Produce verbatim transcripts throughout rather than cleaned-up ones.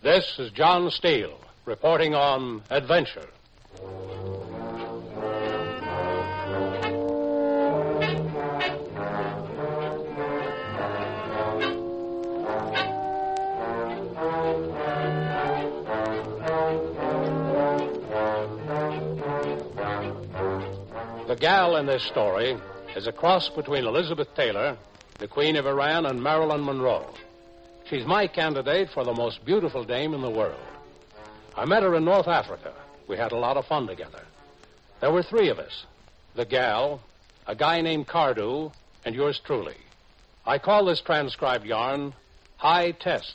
This is John Steele, reporting on Adventure. The gal in this story is a cross between Elizabeth Taylor, the Queen of Iran, and Marilyn Monroe. She's my candidate for the most beautiful dame in the world. I met her in North Africa. We had a lot of fun together. There were three of us. The gal, a guy named Cardew, and yours truly. I call this transcribed yarn High Test.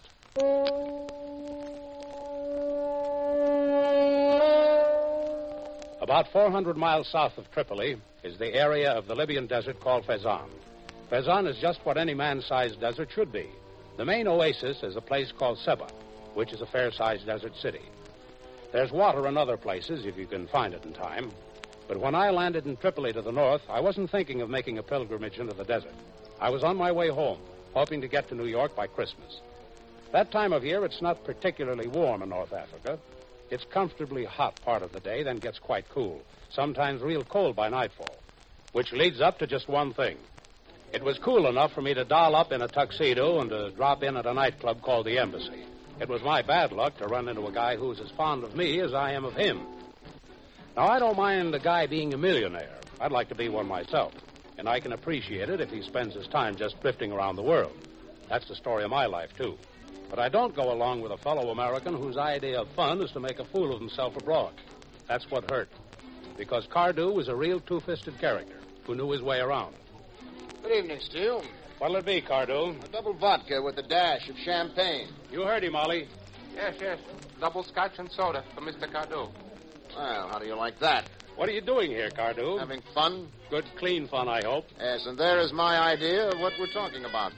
About four hundred miles south of Tripoli is the area of the Libyan desert called Fezzan. Fezzan is just what any man-sized desert should be. The main oasis is a place called Seba, which is a fair-sized desert city. There's water in other places if you can find it in time. But when I landed in Tripoli to the north, I wasn't thinking of making a pilgrimage into the desert. I was on my way home, hoping to get to New York by Christmas. That time of year, it's not particularly warm in North Africa. It's comfortably hot part of the day, then gets quite cool, sometimes real cold by nightfall, which leads up to just one thing. It was cool enough for me to doll up in a tuxedo and to drop in at a nightclub called the Embassy. It was my bad luck to run into a guy who's as fond of me as I am of him. Now, I don't mind a guy being a millionaire. I'd like to be one myself, and I can appreciate it if he spends his time just drifting around the world. That's the story of my life, too. But I don't go along with a fellow American whose idea of fun is to make a fool of himself abroad. That's what hurt. Because Cardew was a real two-fisted character who knew his way around. Good evening, Steele. What'll it be, Cardew? A double vodka with a dash of champagne. You heard him, Ollie. Yes, yes. Double scotch and soda for Mister Cardew. Well, how do you like that? What are you doing here, Cardew? Having fun? Good, clean fun, I hope. Yes, and there is my idea of what we're talking about.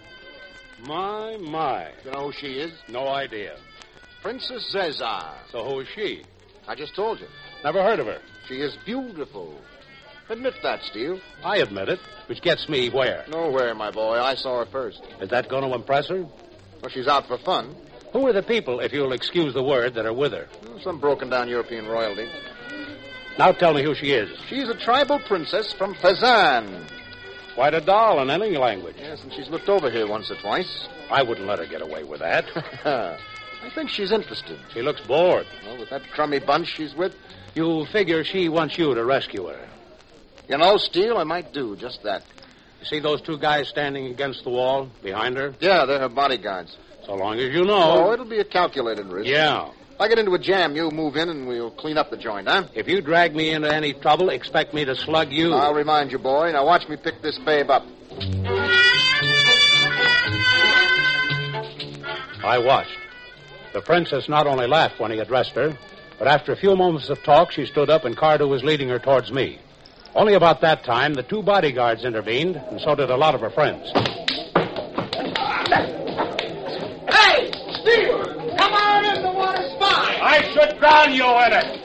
My, my. You know who she is? No idea. Princess Zezar. So who is she? I just told you. Never heard of her. She is beautiful. Admit that, Steele. I admit it, which gets me where? Nowhere, my boy. I saw her first. Is that going to impress her? Well, she's out for fun. Who are the people, if you'll excuse the word, that are with her? Some broken-down European royalty. Now tell me who she is. She's a tribal princess from Fezzan. Quite a doll in any language. Yes, and she's looked over here once or twice. I wouldn't let her get away with that. I think she's interested. She looks bored. Well, with that crummy bunch she's with. You figure she wants you to rescue her. You know, Steele, I might do just that. You see those two guys standing against the wall behind her? Yeah, they're her bodyguards. So long as you know. Oh, it'll be a calculated risk. Yeah. If I get into a jam, you move in and we'll clean up the joint, huh? If you drag me into any trouble, expect me to slug you. I'll remind you, boy. Now watch me pick this babe up. I watched. The princess not only laughed when he addressed her, but after a few moments of talk, she stood up and Cardew was leading her towards me. Only about that time, the two bodyguards intervened, and so did a lot of her friends. Hey, Steele! Come on in, the water's fine! I should drown you in it!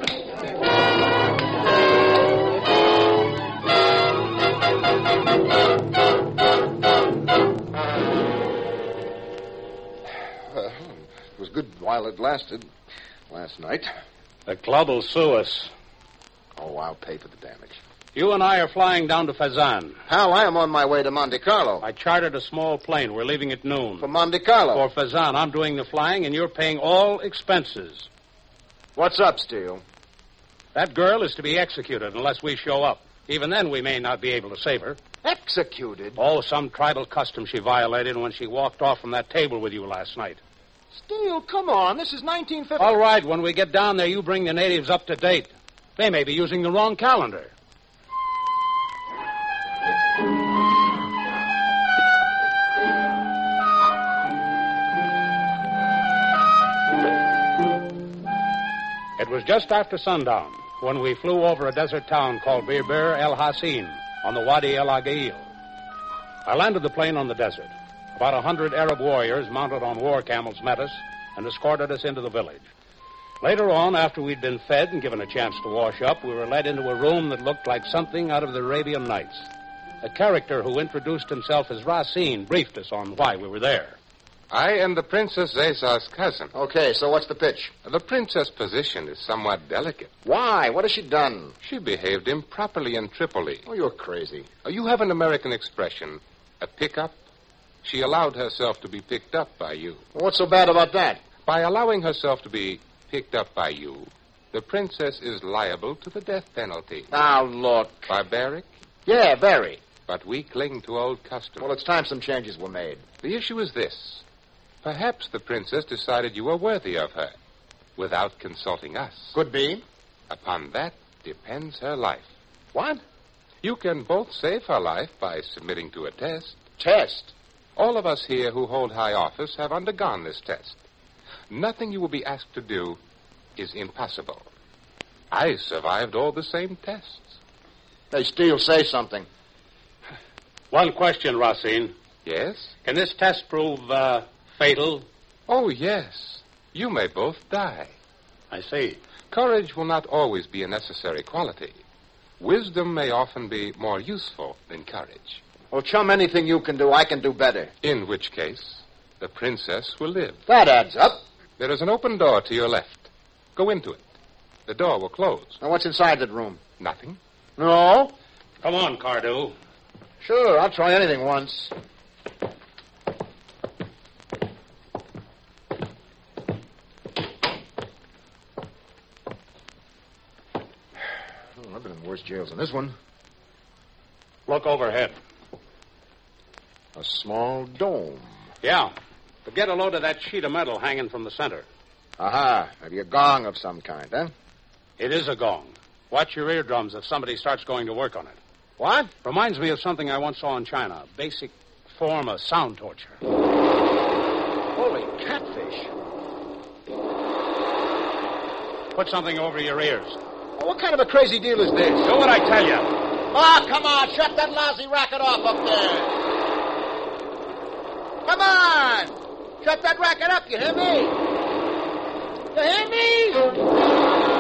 Well, it was good while it lasted. Last night. The club will sue us. Oh, I'll pay for the damage. You and I are flying down to Fezzan. Hal, I am on my way to Monte Carlo. I chartered a small plane. We're leaving at noon. For Monte Carlo? For Fezzan. I'm doing the flying, and you're paying all expenses. What's up, Steele? That girl is to be executed unless we show up. Even then, we may not be able to save her. Executed? Oh, some tribal custom she violated when she walked off from that table with you last night. Steele, come on. This is nineteen fifty. All right, when we get down there, you bring the natives up to date. They may be using the wrong calendar. It was just after sundown when we flew over a desert town called Bir El Hassin on the Wadi El Agail. I landed the plane on the desert. About a hundred Arab warriors mounted on war camels met us and escorted us into the village. Later on, after we'd been fed and given a chance to wash up, we were led into a room that looked like something out of the Arabian Nights. A character who introduced himself as Racine briefed us on why we were there. I am the Princess Zazar's cousin. Okay, so what's the pitch? The princess' position is somewhat delicate. Why? What has she done? She behaved improperly in Tripoli. Oh, you're crazy. Uh, You have an American expression, a pick-up. She allowed herself to be picked up by you. What's so bad about that? By allowing herself to be picked up by you, the princess is liable to the death penalty. Now, look. Barbaric, Yeah, very. but we cling to old customs. Well, it's time some changes were made. The issue is this. Perhaps the princess decided you were worthy of her without consulting us. Could be. Upon that depends her life. What? You can both save her life by submitting to a test. Test. All of us here who hold high office have undergone this test. Nothing you will be asked to do is impossible. I survived all the same tests. Hey, Steele, say something. One question, Racine. Yes? Can this test prove uh, fatal? Oh, yes. You may both die. I see. Courage will not always be a necessary quality. Wisdom may often be more useful than courage. Well, chum, anything you can do, I can do better. In which case, the princess will live. That adds up. There is an open door to your left. Go into it. The door will close. Now, what's inside that room? Nothing. No? Come on, Cardew. Sure, I'll try anything once. Oh, I've been in worse jails than this one. Look overhead. A small dome. Yeah. But get a load of that sheet of metal hanging from the center. Aha, maybe a gong of some kind, huh? It is a gong. Watch your eardrums if somebody starts going to work on it. What? Reminds me of something I once saw in China. A basic form of sound torture. Holy catfish. Put something over your ears. Well, what kind of a crazy deal is this? Do what I tell you. Oh, come on. Shut that lousy racket off up there. Come on. Shut that racket up, you hear me? You hear me?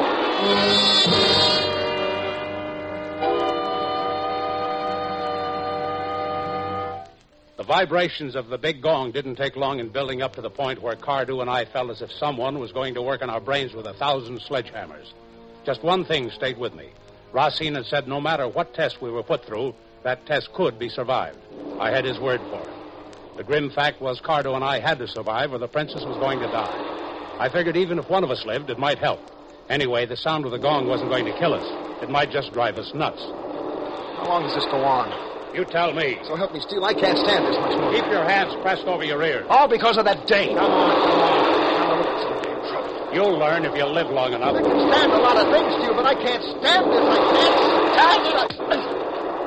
The vibrations of the big gong didn't take long in building up to the point where Cardew and I felt as if someone was going to work on our brains with a thousand sledgehammers. Just one thing stayed with me. Racine had said no matter what test we were put through, that test could be survived. I had his word for it. The grim fact was Cardew and I had to survive or the princess was going to die. I figured even if one of us lived, it might help. Anyway, the sound of the gong wasn't going to kill us. It might just drive us nuts. How long does this go on? You tell me. So help me, Steele, I can't stand this much more. Keep your hands pressed over your ears. All because of that date. Come on, come on. Now look at some damn trouble. You'll learn if you live long enough. I can stand a lot of things, Steele, but I can't stand this. I can't stand it.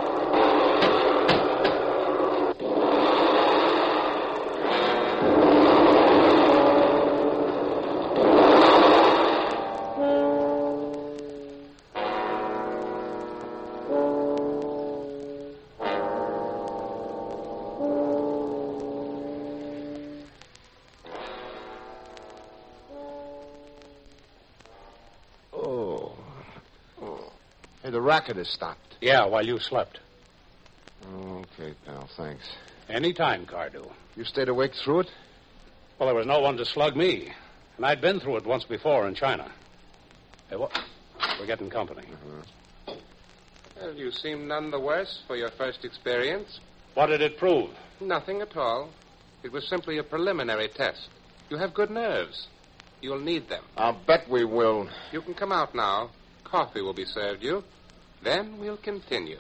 Hey, the racket has stopped. Yeah, while you slept. Okay, pal, thanks. Any time, Cardew. You stayed awake through it? Well, there was no one to slug me. And I'd been through it once before in China. Hey, what? We're getting company. Uh-huh. Well, you seem none the worse for your first experience. What did it prove? Nothing at all. It was simply a preliminary test. You have good nerves. You'll need them. I'll bet we will. You can come out now. Coffee will be served you. Then we'll continue.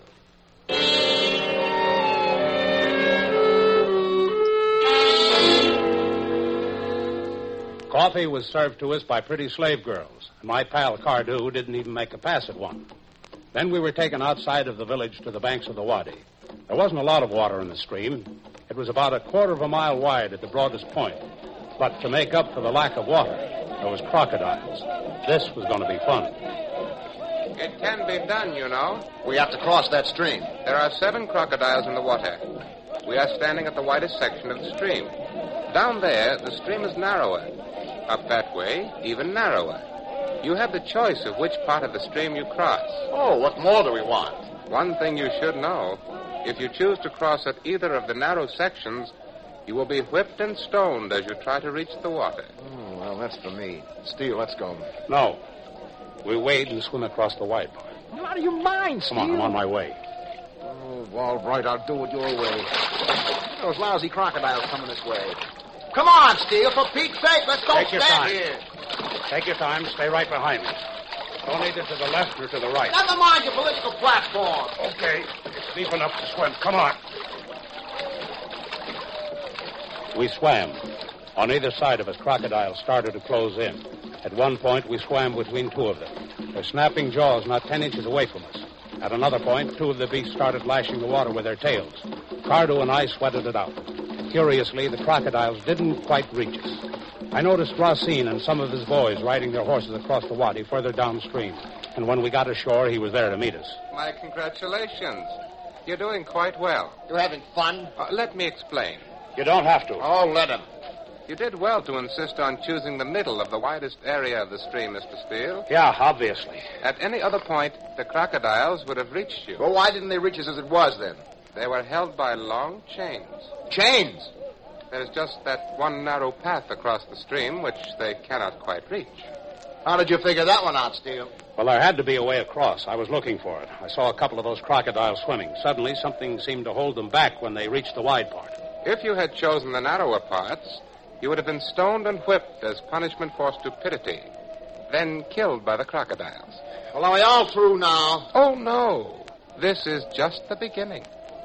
Coffee was served to us by pretty slave girls, and my pal Cardew didn't even make a pass at one. Then we were taken outside of the village to the banks of the Wadi. There wasn't a lot of water in the stream. It was about a quarter of a mile wide at the broadest point. But to make up for the lack of water, there was crocodiles. This was going to be fun. It can be done, you know. We have to cross that stream. There are seven crocodiles in the water. We are standing at the widest section of the stream. Down there, the stream is narrower. Up that way, even narrower. You have the choice of which part of the stream you cross. Oh, what more do we want? One thing you should know. If you choose to cross at either of the narrow sections, You will be whipped and stoned as you try to reach the water. Oh, well, that's for me. Steele, let's go. No. We wade and swim across the wide part. Well, out of your mind, Steele. Come on, I'm on my way. Oh, all right, I'll do it your way. Those lousy crocodiles coming this way. Come on, Steele, for Pete's sake, let's go Take your stand time. here. Take your time. Stay right behind me. Don't either to the left or to the right. Never mind your political platform. Okay. It's deep enough to swim. Come on. We swam. On either side of us, crocodiles started to close in. At one point, we swam between two of them, their snapping jaws not ten inches away from us. At another point, two of the beasts started lashing the water with their tails. Cardo and I sweated it out. Curiously, the crocodiles didn't quite reach us. I noticed Racine and some of his boys riding their horses across the wadi further downstream. And when we got ashore, he was there to meet us. My congratulations. You're doing quite well. You having fun? Uh, let me explain. You don't have to. Oh, let him. You did well to insist on choosing the middle of the widest area of the stream, Mister Steele. Yeah, obviously. At any other point, the crocodiles would have reached you. Well, why didn't they reach us as it was, then? They were held by long chains. Chains? There's just that one narrow path across the stream which they cannot quite reach. How did you figure that one out, Steele? Well, there had to be a way across. I was looking for it. I saw a couple of those crocodiles swimming. Suddenly, something seemed to hold them back when they reached the wide part. If you had chosen the narrower parts, you would have been stoned and whipped as punishment for stupidity, then killed by the crocodiles. Well, are we all through now? Oh, no. This is just the beginning.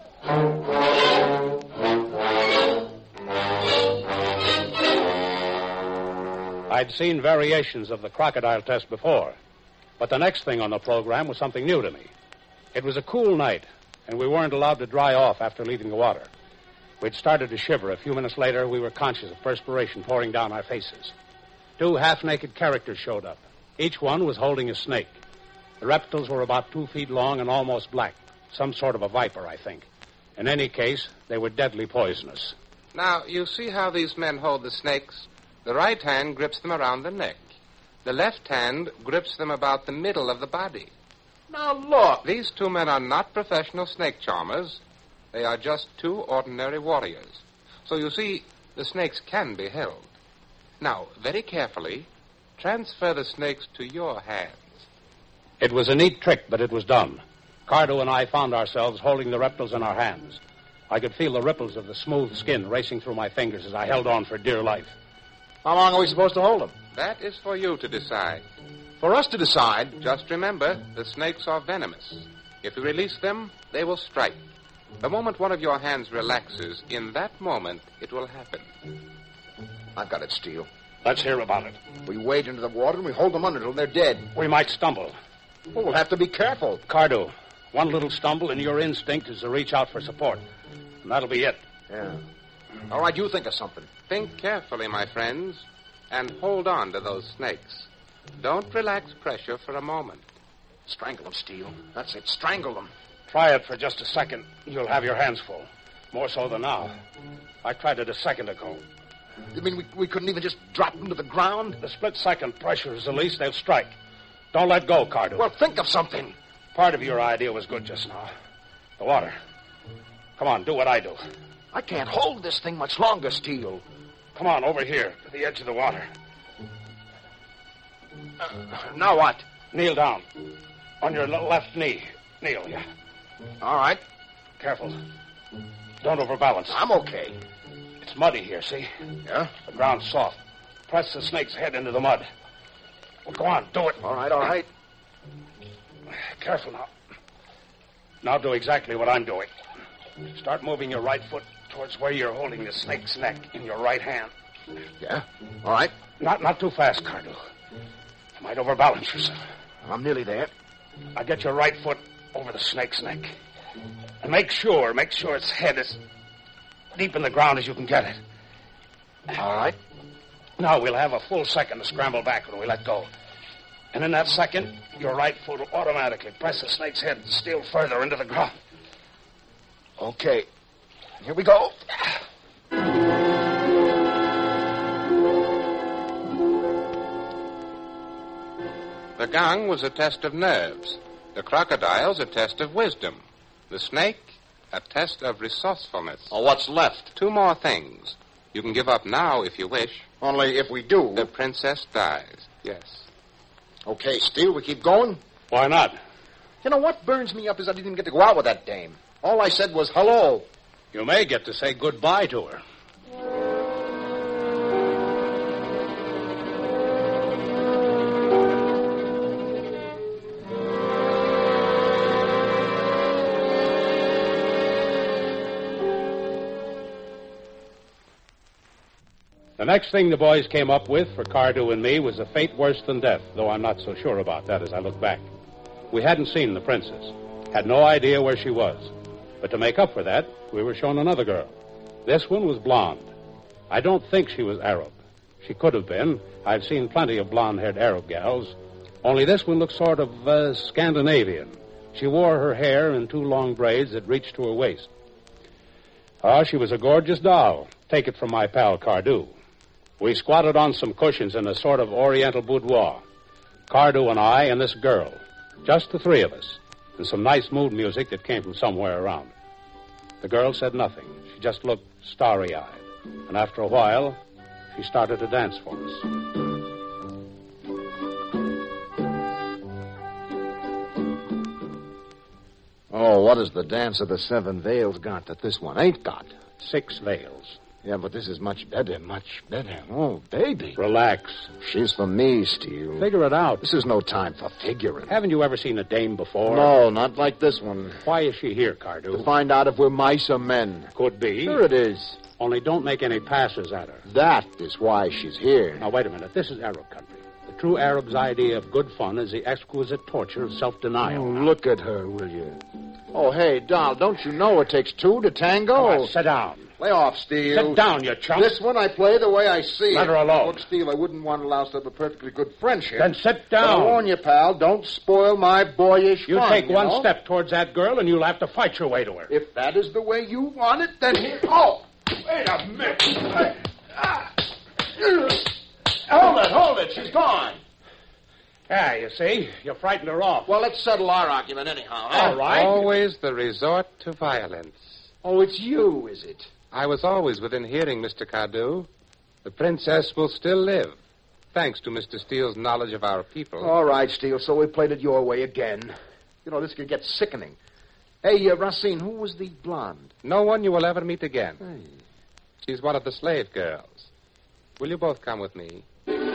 I'd seen variations of the crocodile test before, but the next thing on the program was something new to me. It was a cool night, and we weren't allowed to dry off after leaving the water. We'd started to shiver. A few minutes later, we were conscious of perspiration pouring down our faces. Two half-naked characters showed up. Each one was holding a snake. The reptiles were about two feet long and almost black. Some sort of a viper, I think. In any case, they were deadly poisonous. Now, you see how these men hold the snakes? The right hand grips them around the neck. The left hand grips them about the middle of the body. Now, look. These two men are not professional snake charmers. They are just two ordinary warriors. So, you see, the snakes can be held. Now, very carefully, transfer the snakes to your hands. It was a neat trick, but it was done. Cardo and I found ourselves holding the reptiles in our hands. I could feel the ripples of the smooth skin racing through my fingers as I held on for dear life. How long are we supposed to hold them? That is for you to decide. For us to decide? Just remember, the snakes are venomous. If you release them, they will strike. The moment one of your hands relaxes, in that moment, it will happen. I've got it, Steele. Let's hear about it. We wade into the water and we hold them under till they're dead. We might stumble. Well, we'll have to be careful. Cardo, one little stumble and your instinct is to reach out for support. And that'll be it. Yeah. All right, you think of something. Think carefully, my friends, and hold on to those snakes. Don't relax pressure for a moment. Strangle them, Steele. That's it. Strangle them. Try it for just a second. You'll have your hands full. More so than now. I tried it a second ago. You mean we, we couldn't even just drop them to the ground? The split second pressure is released, they'll strike. Don't let go, Cardo. Well, think of something. Part of your idea was good just now. The water. Come on, do what I do. I can't hold this thing much longer, Steele. Come on, over here, to the edge of the water. Uh, now what? Kneel down. On your le- left knee. Kneel, yeah. All right. Careful. Don't overbalance. I'm okay. It's muddy here, see? Yeah? The ground's soft. Press the snake's head into the mud. Well, go on, do it. All right, all right. Careful now. Now do exactly what I'm doing. Start moving your right foot towards where you're holding the snake's neck in your right hand. Yeah? All right. Not not too fast, Cardo. You might overbalance yourself. I'm nearly there. Now get your right foot over the snake's neck. And make sure, make sure its head is deep in the ground as you can get it. All right. Now we'll have a full second to scramble back when we let go. And in that second, your right foot will automatically press the snake's head still further into the ground. Okay. Here we go. The gang was a test of nerves. The crocodiles a test of wisdom. The snake A test of resourcefulness. Oh, what's left? Two more things. You can give up now if you wish. Only if we do. The princess dies. Yes. Okay, Steele, we keep going? Why not? You know, what burns me up is I didn't even get to go out with that dame. All I said was hello. You may get to say goodbye to her. The next thing the boys came up with for Cardew and me was a fate worse than death, though I'm not so sure about that as I look back. We hadn't seen the princess, had no idea where she was. But to make up for that, we were shown another girl. This one was blonde. I don't think she was Arab. She could have been. I've seen plenty of blonde-haired Arab gals. Only this one looked sort of uh, Scandinavian. She wore her hair in two long braids that reached to her waist. Oh, she was a gorgeous doll. Take it from my pal Cardew. We squatted on some cushions in a sort of oriental boudoir. Cardew and I and this girl. Just the three of us. And some nice mood music that came from somewhere around. The girl said nothing. She just looked starry-eyed. And after a while, she started to dance for us. Oh, what has the dance of the seven veils got that this one ain't got? Six veils. Yeah, but this is much better, much better. Oh, baby. Relax. She's for me, Steele. Figure it out. This is no time for figuring. Haven't you ever seen a dame before? No, not like this one. Why is she here, Cardew? To find out if we're mice or men. Could be. Sure it is. Only don't make any passes at her. That is why she's here. Now, wait a minute. This is Arab country. The true Arab's idea of good fun is the exquisite torture of self-denial. Oh, look at her, will you? Oh, hey, doll, don't you know it takes two to tango? Come on, sit down. Lay off, Steele. Sit down, you chump. This one I play the way I see Let it. her alone. Look, Steele, I wouldn't want to louse up a perfectly good friendship. Then sit But I down. warn you, pal, don't spoil my boyish You fun, take you one know? step towards that girl, and you'll have to fight your way to her. If that is the way you want it, then here... Oh! Wait a minute. Ah. Hold it, hold it. She's gone. Yeah, you see, you frightened her off. Well, let's settle our argument anyhow, huh? All right. Always the resort to violence. Oh, it's you, is it? I was always within hearing, Mister Cardew. The princess will still live, thanks to Mister Steele's knowledge of our people. All right, Steele, so we played it your way again. You know, this could get sickening. Hey, uh, Racine, who was the blonde? No one you will ever meet again. Hey. She's one of the slave girls. Will you both come with me?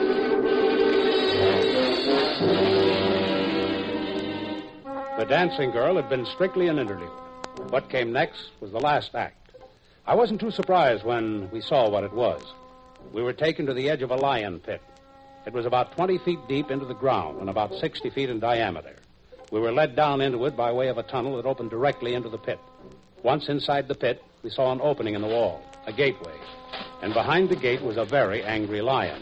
The dancing girl had been strictly an interlude. What came next was the last act. I wasn't too surprised when we saw what it was. We were taken to the edge of a lion pit. It was about twenty feet deep into the ground and about sixty feet in diameter. We were led down into it by way of a tunnel that opened directly into the pit. Once inside the pit, we saw an opening in the wall, a gateway. And behind the gate was a very angry lion.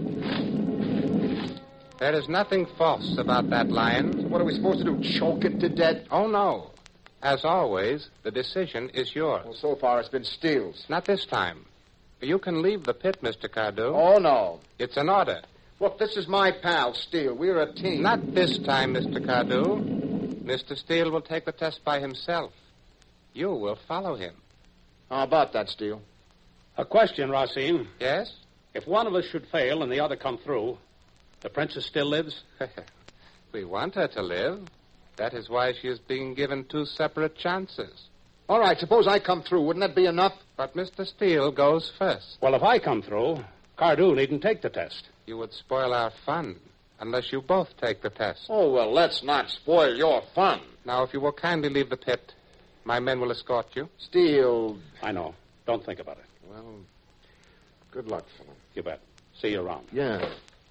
There is nothing false about that lion. What are we supposed to do, choke it to death? Oh, no. As always, the decision is yours. Well, so far it's been Steele's. Not this time. You can leave the pit, Mister Cardew. Oh, no. It's an order. Look, this is my pal, Steele. We're a team. Not this time, Mister Cardew. Mister Steele will take the test by himself. You will follow him. How about that, Steele? A question, Racine. Yes? If one of us should fail and the other come through, the princess still lives? We want her to live. That is why she is being given two separate chances. All right, suppose I come through. Wouldn't that be enough? But Mister Steele goes first. Well, if I come through, Cardew needn't take the test. You would spoil our fun unless you both take the test. Oh, well, let's not spoil your fun. Now, if you will kindly leave the pit, my men will escort you. Steele. I know. Don't think about it. Well, good luck, fellow. You bet. See you around. Yeah.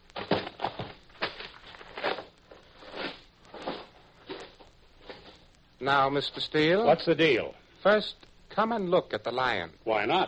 Now, Mister Steele. What's the deal? First, come and look at the lion. Why not?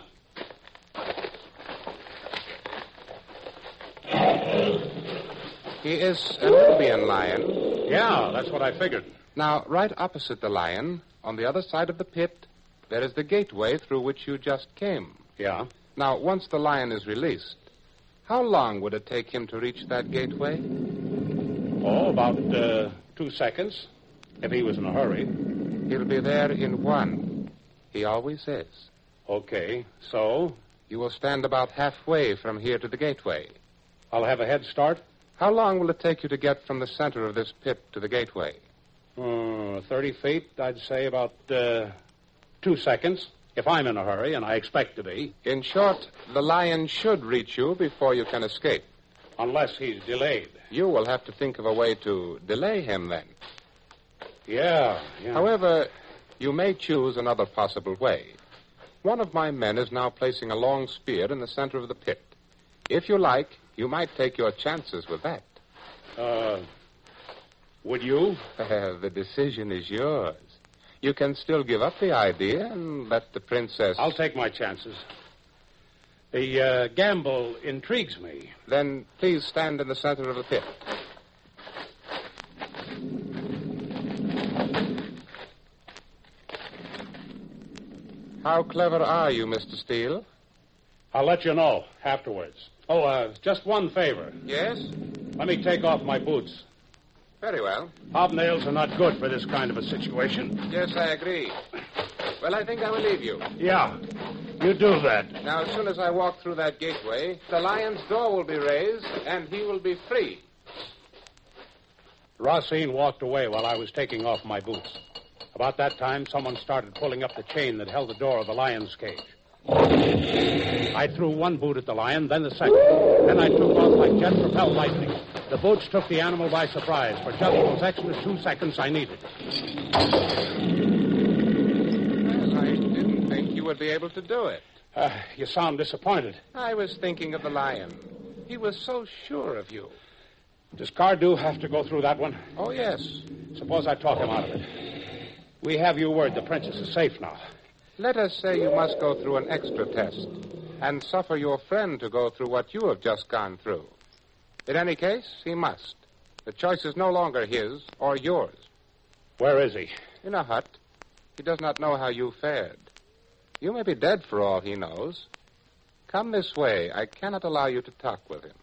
He is a Nubian lion. Yeah, that's what I figured. Now, right opposite the lion, on the other side of the pit, there is the gateway through which you just came. Yeah? Now, once the lion is released, how long would it take him to reach that gateway? Oh, about uh, two seconds, if he was in a hurry. He'll be there in one. He always is. Okay, so? You will stand about halfway from here to the gateway. I'll have a head start? How long will it take you to get from the center of this pit to the gateway? Uh, thirty feet, I'd say about uh, two seconds, if I'm in a hurry, and I expect to be. In short, the lion should reach you before you can escape. Unless he's delayed. You will have to think of a way to delay him, then. Yeah, yeah. However, you may choose another possible way. One of my men is now placing a long spear in the center of the pit. If you like, you might take your chances with that. Uh, would you? The decision is yours. You can still give up the idea and let the princess... I'll take my chances. The uh, gamble intrigues me. Then please stand in the center of the pit. How clever are you, Mister Steele? I'll let you know afterwards. Oh, uh, just one favor. Yes? Let me take off my boots. Very well. Hobnails are not good for this kind of a situation. Yes, I agree. Well, I think I will leave you. Yeah, you do that. Now, as soon as I walk through that gateway, the lion's door will be raised, and he will be free. Racine walked away while I was taking off my boots. About that time, someone started pulling up the chain that held the door of the lion's cage. I threw one boot at the lion, then the second. Then I took off like jet-propelled lightning. The boots took the animal by surprise for just those extra two seconds I needed. Well, I didn't think you would be able to do it. Uh, you sound disappointed. I was thinking of the lion. He was so sure of you. Does Cardew have to go through that one? Oh, yes. Suppose I talk him out of it. We have your word the princess is safe now. Let us say you must go through an extra test and suffer your friend to go through what you have just gone through. In any case, he must. The choice is no longer his or yours. Where is he? In a hut. He does not know how you fared. You may be dead for all he knows. Come this way. I cannot allow you to talk with him.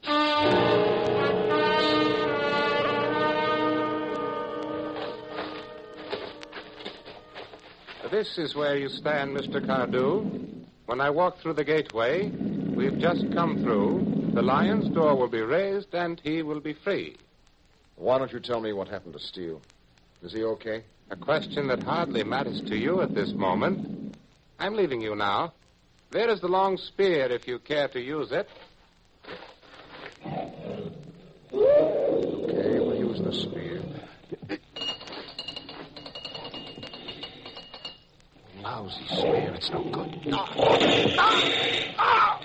This is where you stand, Mister Cardew. When I walk through the gateway, we've just come through. The lion's door will be raised, and he will be free. Why don't you tell me what happened to Steele? Is he okay? A question that hardly matters to you at this moment. I'm leaving you now. There is the long spear, if you care to use it. Okay, we'll use the spear. Lousy spear. It's no good. Ah! Ah! Ah!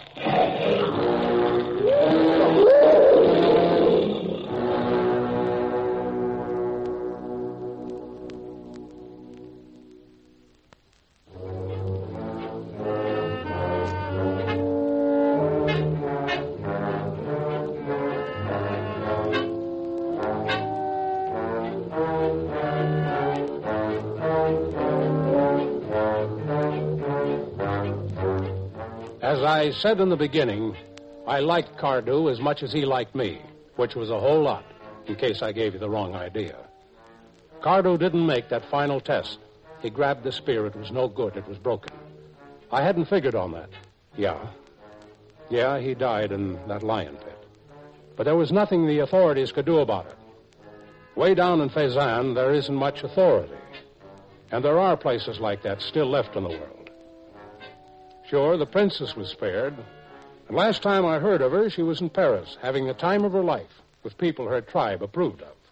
As I said in the beginning, I liked Cardew as much as he liked me, which was a whole lot, in case I gave you the wrong idea. Cardew didn't make that final test. He grabbed the spear. It was no good. It was broken. I hadn't figured on that. Yeah. Yeah, he died in that lion pit. But there was nothing the authorities could do about it. Way down in Fezzan, there isn't much authority. And there are places like that still left in the world. Sure, the princess was spared. And last time I heard of her, she was in Paris, having the time of her life with people her tribe approved of.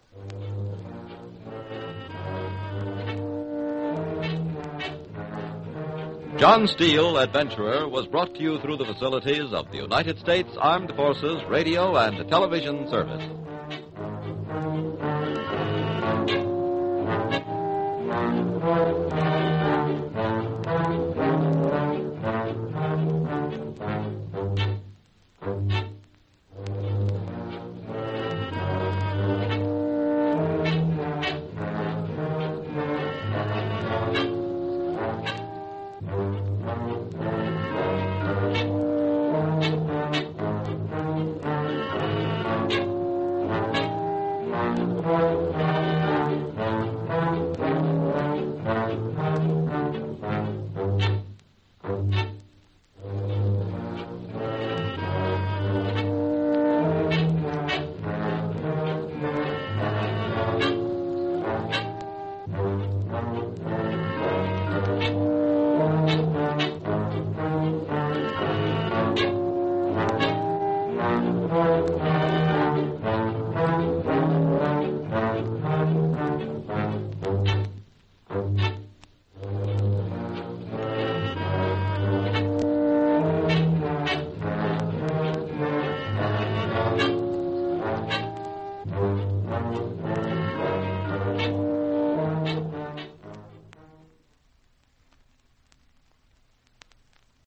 John Steele, Adventurer, was brought to you through the facilities of the United States Armed Forces Radio and Television Service.